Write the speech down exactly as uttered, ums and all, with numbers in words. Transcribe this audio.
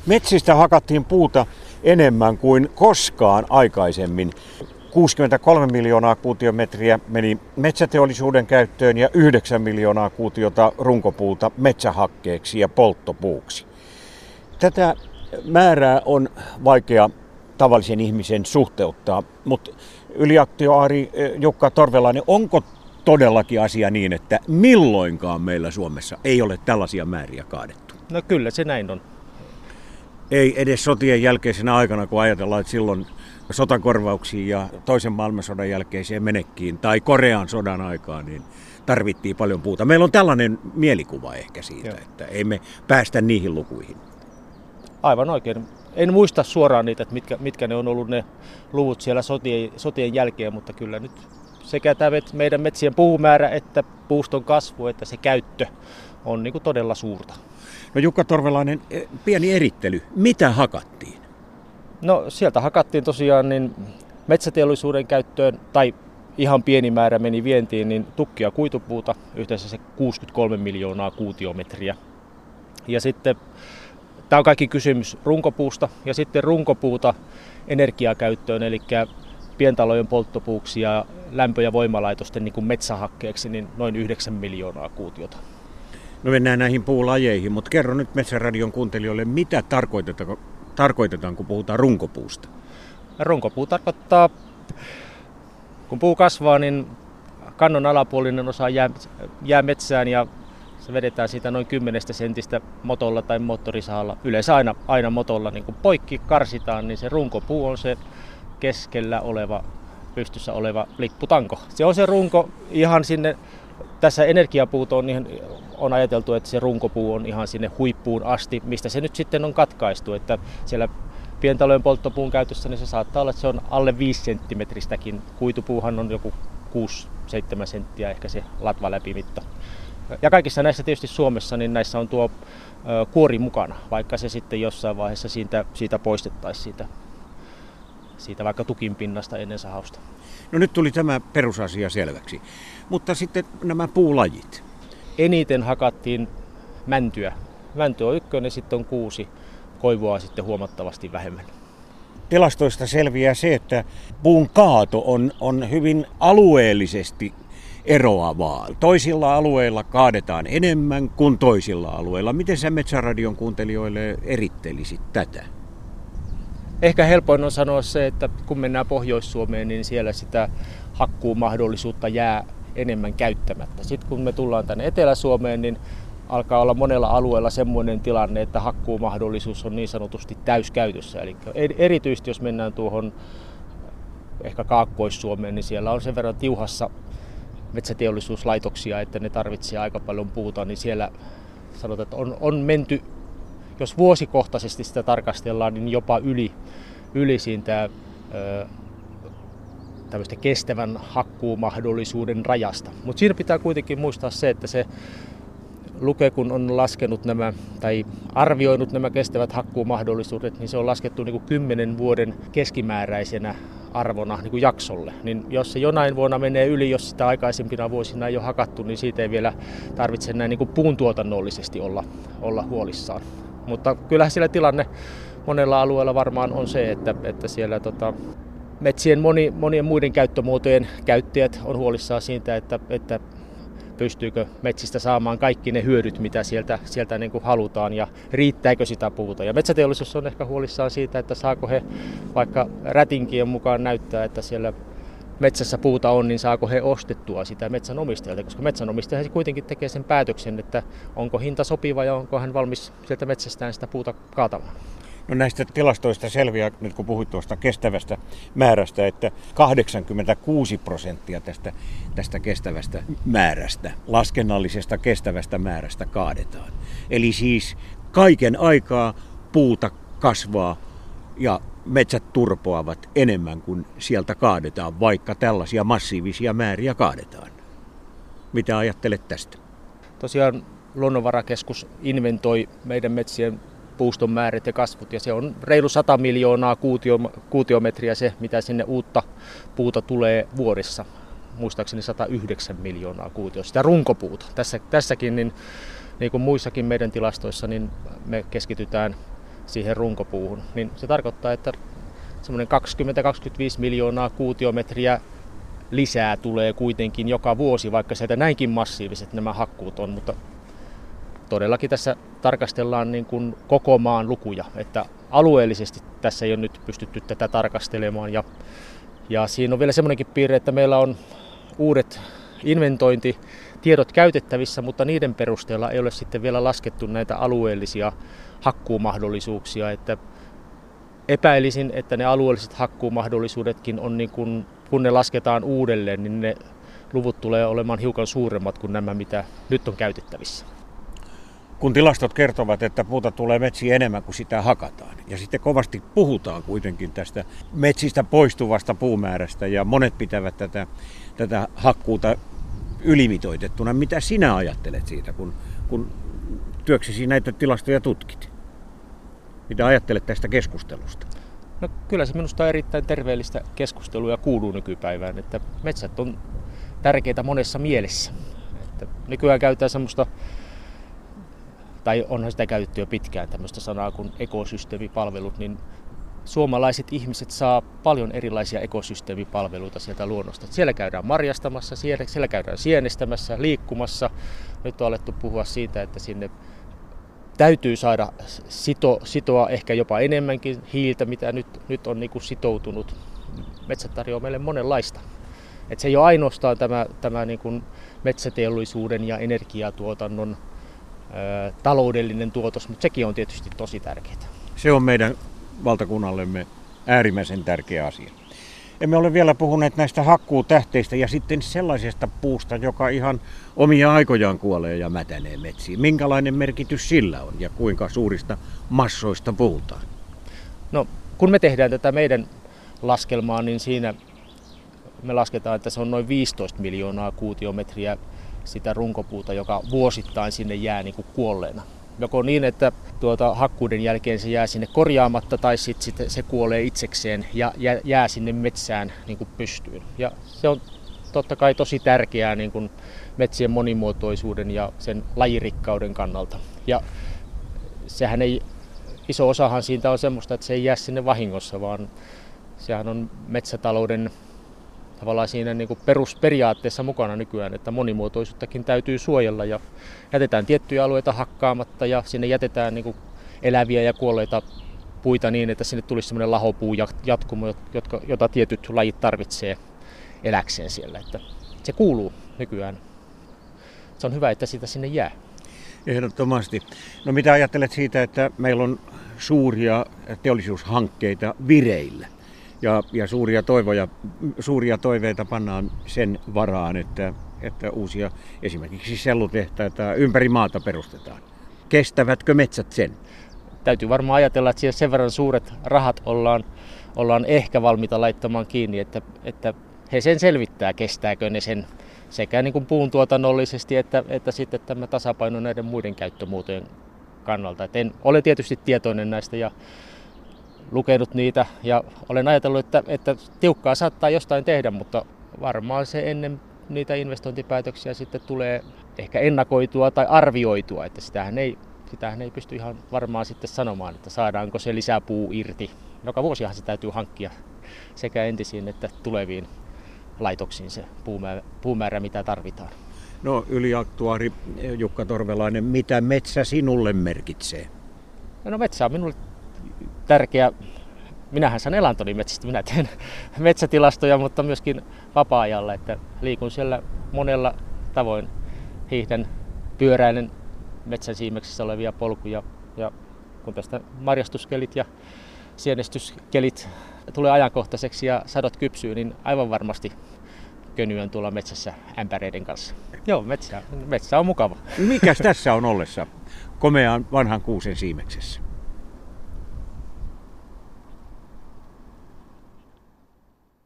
Metsistä hakattiin puuta enemmän kuin koskaan aikaisemmin. kuusikymmentäkolme miljoonaa kuutiometriä meni metsäteollisuuden käyttöön ja yhdeksän miljoonaa kuutiota runkopuuta metsähakkeeksi ja polttopuuksi. Tätä määrää on vaikea tavallisen ihmisen suhteuttaa, mutta yliaktioari Jukka Torvelainen, onko todellakin asia niin, että milloinkaan meillä Suomessa ei ole tällaisia määriä kaadettu? No kyllä se näin on. Ei edes sotien jälkeisenä aikana, kun ajatellaan, että silloin sotakorvauksiin ja toisen maailmansodan jälkeiseen menekkiin tai Korean sodan aikaan, niin tarvittiin paljon puuta. Meillä on tällainen mielikuva ehkä siitä, Joo. että ei me päästä niihin lukuihin. Aivan oikein. En muista suoraan niitä, että mitkä, mitkä ne on ollut ne luvut siellä sotien, sotien jälkeen, mutta kyllä nyt sekä tämä meidän metsien puumäärä että puuston kasvu että se käyttö on niin kuin todella suurta. No Jukka Torvelainen, pieni erittely. Mitä hakattiin? No sieltä hakattiin tosiaan niin metsäteollisuuden käyttöön, tai ihan pieni määrä meni vientiin, niin tukki- ja kuitupuuta, yhteensä se kuusikymmentäkolme miljoonaa kuutiometriä. Ja sitten tämä on kaikki kysymys runkopuusta, ja sitten runkopuuta energiakäyttöön, eli pientalojen polttopuuksi ja lämpö- ja voimalaitosten niin kuin metsähakkeeksi, niin noin yhdeksän miljoonaa kuutiota. No mennään näihin puulajeihin, mutta kerro nyt Metsäradion kuuntelijoille, mitä tarkoitetaan, tarkoitetaan, kun puhutaan runkopuusta? Runkopuu tarkoittaa, kun puu kasvaa, niin kannon alapuolinen osa jää, jää metsään ja se vedetään siitä noin kymmenestä sentistä motolla tai moottorisahalla. Yleensä aina, aina motolla niin kun poikki karsitaan, niin se runkopuu on se keskellä oleva, pystyssä oleva lipputanko. Se on se runko ihan sinne. Tässä energiapuut on, on ajateltu, että se runkopuu on ihan sinne huippuun asti, mistä se nyt sitten on katkaistu. Että siellä pientalojen polttopuun käytössä niin se saattaa olla, että se on alle viisi senttimetristäkin. Kuitupuuhan on joku kuusi seitsemän senttiä ehkä se latva läpimitta. Ja kaikissa näissä tietysti Suomessa niin näissä on tuo ö, kuori mukana, vaikka se sitten jossain vaiheessa siitä, siitä poistettaisiin siitä, siitä vaikka tukin pinnasta ennen sahausta. No nyt tuli tämä perusasia selväksi, mutta sitten nämä puulajit. Eniten hakattiin mäntyä. Mänty on ykkönen, sitten on kuusi, koivua sitten huomattavasti vähemmän. Tilastoista selviää se, että puun kaato on, on hyvin alueellisesti eroavaa. Toisilla alueilla kaadetaan enemmän kuin toisilla alueilla. Miten sä Metsäradion kuuntelijoille erittelisit tätä? Ehkä helpoin on sanoa se, että kun mennään Pohjois-Suomeen, niin siellä sitä hakkuumahdollisuutta jää enemmän käyttämättä. Sitten kun me tullaan tänne Etelä-Suomeen, niin alkaa olla monella alueella semmoinen tilanne, että hakkuumahdollisuus on niin sanotusti täyskäytössä. Eli erityisesti jos mennään tuohon ehkä Kaakkois-Suomeen, niin siellä on sen verran tiuhassa metsäteollisuuslaitoksia, että ne tarvitsee aika paljon puuta, niin siellä sanotaan, että on, on menty, jos vuosikohtaisesti sitä tarkastellaan, niin jopa yli, yli siitä ö, tämmöistä kestävän hakkuumahdollisuuden rajasta. Mutta siinä pitää kuitenkin muistaa se, että se Luke, kun on laskenut nämä tai arvioinut nämä kestävät hakkuumahdollisuudet, niin se on laskettu niin kuin kymmenen vuoden keskimääräisenä arvona niin kuin jaksolle. Niin jos se jonain vuonna menee yli, jos sitä aikaisempina vuosina ei ole hakattu, niin siitä ei vielä tarvitse näin niin kuin puuntuotannollisesti olla, olla huolissaan. Mutta kyllähän siellä tilanne monella alueella varmaan on se, että, että siellä tota, metsien moni, monien muiden käyttömuotojen käyttäjät on huolissaan siitä, että, että pystyykö metsistä saamaan kaikki ne hyödyt, mitä sieltä, sieltä niin kuin halutaan ja riittääkö sitä puuta. Ja metsäteollisuus on ehkä huolissaan siitä, että saako he vaikka rätinkien mukaan näyttää, että siellä metsässä puuta on, niin saako he ostettua sitä metsänomistajalta, koska metsänomistaja kuitenkin tekee sen päätöksen, että onko hinta sopiva ja onko hän valmis sieltä metsästään sitä puuta kaatamaan. No näistä tilastoista selviää, nyt kun puhuit tuosta kestävästä määrästä, että kahdeksankymmentäkuusi prosenttia tästä, tästä kestävästä määrästä, laskennallisesta kestävästä määrästä kaadetaan. Eli siis kaiken aikaa puuta kasvaa ja metsät turpoavat enemmän kuin sieltä kaadetaan, vaikka tällaisia massiivisia määriä kaadetaan. Mitä ajattelet tästä? Tosiaan Luonnonvarakeskus inventoi meidän metsien puuston määrät ja kasvut, ja se on reilu sata miljoonaa kuutio, kuutiometriä se, mitä sinne uutta puuta tulee vuodessa. Muistaakseni sata yhdeksän miljoonaa kuutioa, sitä runkopuuta. Tässä, tässäkin, niin, niin kuin muissakin meidän tilastoissa, niin me keskitytään siihen runkopuuhun. Niin se tarkoittaa, että semmoinen kaksikymmentä kaksikymmentäviisi miljoonaa kuutiometriä lisää tulee kuitenkin joka vuosi, vaikka sieltä näinkin massiiviset nämä hakkuut on, mutta todellakin tässä tarkastellaan niin kuin koko maan lukuja, että alueellisesti tässä ei ole nyt pystytty tätä tarkastelemaan ja, ja siinä on vielä semmoinenkin piirre, että meillä on uudet inventointitiedot käytettävissä, mutta niiden perusteella ei ole sitten vielä laskettu näitä alueellisia hakkuumahdollisuuksia, että epäilisin, että ne alueelliset hakkuumahdollisuudetkin on niin kuin, kun ne lasketaan uudelleen, niin ne luvut tulee olemaan hiukan suuremmat kuin nämä, mitä nyt on käytettävissä. Kun tilastot kertovat, että puuta tulee metsiin enemmän kuin sitä hakataan, ja sitten kovasti puhutaan kuitenkin tästä metsistä poistuvasta puumäärästä, ja monet pitävät tätä, tätä hakkuuta ylimitoitettuna. Mitä sinä ajattelet siitä, kun, kun työksesi näitä tilastoja tutkit? Mitä ajattelet tästä keskustelusta? No, kyllä se minusta on erittäin terveellistä keskustelua ja kuuluu nykypäivään, että metsät on tärkeitä monessa mielessä. Että nykyään käytetään semmoista, tai onhan sitä käytetty jo pitkään, tämmöistä sanaa kuin ekosysteemipalvelut, niin suomalaiset ihmiset saa paljon erilaisia ekosysteemipalveluita sieltä luonnosta. Siellä käydään marjastamassa, siellä, siellä käydään sienestämässä, liikkumassa. Nyt on alettu puhua siitä, että sinne täytyy saada sito, sitoa ehkä jopa enemmänkin hiiltä, mitä nyt, nyt on niin kuin sitoutunut. Metsät tarjoaa meille monenlaista. Et se ei ole ainoastaan tämä, tämä niin kuin metsäteollisuuden ja energiatuotannon ää, taloudellinen tuotos, mutta sekin on tietysti tosi tärkeää. Se on meidän valtakunnallemme äärimmäisen tärkeä asia. Emme ole vielä puhuneet näistä hakkuutähteistä ja sitten sellaisesta puusta, joka ihan omia aikojaan kuolee ja mätänee metsiin. Minkälainen merkitys sillä on ja kuinka suurista massoista puhutaan? No, kun me tehdään tätä meidän laskelmaa, niin siinä me lasketaan, että se on noin viisitoista miljoonaa kuutiometriä sitä runkopuuta, joka vuosittain sinne jää niin kuin kuolleena. Joko niin, että tuota hakkuuden jälkeen se jää sinne korjaamatta tai sitten sit se kuolee itsekseen ja jää sinne metsään niin kuin pystyyn. Ja se on totta kai tosi tärkeää niin kuin metsien monimuotoisuuden ja sen lajirikkauden kannalta. Ja sehän ei, iso osahan siitä on semmoista, että se ei jää sinne vahingossa, vaan sehän on metsätalouden tavallaan siinä niin kuin perusperiaatteessa mukana nykyään, että monimuotoisuuttakin täytyy suojella ja jätetään tiettyjä alueita hakkaamatta ja sinne jätetään niin kuin eläviä ja kuolleita puita niin, että sinne tulisi semmoinen lahopuu jatkumo, jotka, jota tietyt lajit tarvitsee eläkseen siellä. Että se kuuluu nykyään. Se on hyvä, että sitä sinne jää. Ehdottomasti. No mitä ajattelet siitä, että meillä on suuria teollisuushankkeita vireillä? Ja, ja suuria, toivoja, suuria toiveita pannaan sen varaan, että, että uusia esimerkiksi sellutehtaita ympäri maata perustetaan. Kestävätkö metsät sen? Täytyy varmaan ajatella, että sen verran suuret rahat ollaan, ollaan ehkä valmiita laittamaan kiinni, että, että he sen selvittää, kestääkö ne sen sekä niin kuin puun tuotannollisesti että, että sitten tämä tasapaino näiden muiden käyttömuotojen kannalta. Et en ole tietysti tietoinen näistä ja lukenut niitä ja olen ajatellut, että, että tiukkaa saattaa jostain tehdä, mutta varmaan se ennen niitä investointipäätöksiä sitten tulee ehkä ennakoitua tai arvioitua, että sitähän ei, sitähän ei pysty ihan varmaan sitten sanomaan, että saadaanko se lisäpuu irti. Joka vuosihan se täytyy hankkia sekä entisiin että tuleviin laitoksiin se puumäärä, puumäärä mitä tarvitaan. No yliaktuaari Jukka Torvelainen, mitä metsä sinulle merkitsee? No metsä on minulle tärkeä. Minähän saan elantoni metsistä. Minä teen metsätilastoja, mutta myöskin vapaa-ajalla, että liikun siellä monella tavoin. Hiihdän, pyöräilen metsän siimeksissä olevia polkuja ja kun tästä marjastuskelit ja sienestyskelit tulee ajankohtaiseksi ja sadot kypsyy, niin aivan varmasti könyön tuolla metsässä ämpäreiden kanssa. Joo, metsä, metsä on mukava. Mikäs tässä on ollessa komean vanhan kuusen siimeksessä?